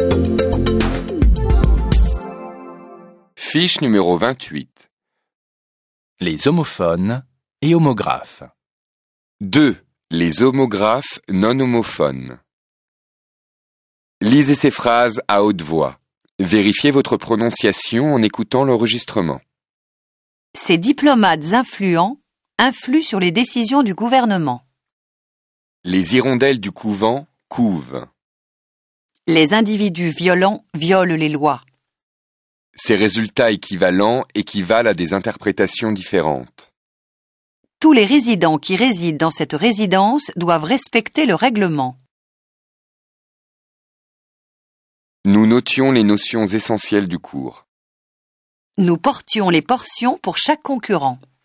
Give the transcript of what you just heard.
Fiche numéro 28. Les homophones et homographes. 2. Les homographes non homophones. Lisez ces phrases à haute voix. Vérifiez votre prononciation en écoutant l'enregistrement. Ces diplomates influents influent sur les décisions du gouvernement. Les hirondelles du couvent couvent. Les individus violents violent les lois. Ces résultats équivalents équivalent à des interprétations différentes. Tous les résidents qui résident dans cette résidence doivent respecter le règlement. Nous notions les notions essentielles du cours. Nous portions les portions pour chaque concurrent.